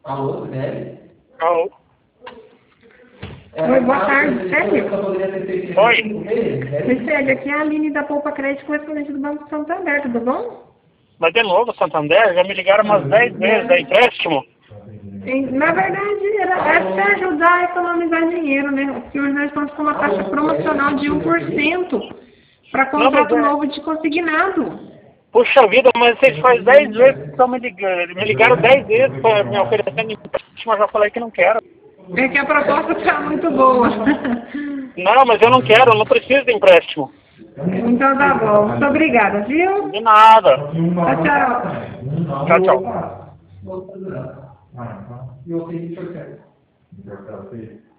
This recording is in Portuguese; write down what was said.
Alô, Gisele? Alô? Oi, boa tarde, Célia. Oi? Célia, aqui é a Aline da Poupa Crédito, correspondente do Banco Santander, tudo bom? Mas de novo, Santander, já me ligaram umas 10 vezes da empréstimo. Na verdade, é para ajudar a economizar dinheiro, né? Porque hoje nós estamos com uma taxa promocional de 1% para contrato novo de consignado. Puxa vida, mas vocês faz 10 vezes que estão me ligando. Me ligaram 10 vezes para me oferecendo empréstimo, eu já falei que não quero. É que a proposta está muito boa. Não, mas eu não quero, eu não preciso de empréstimo. Então tá bom. Muito obrigada, viu? De nada. Tchau, tchau. Tchau, tchau.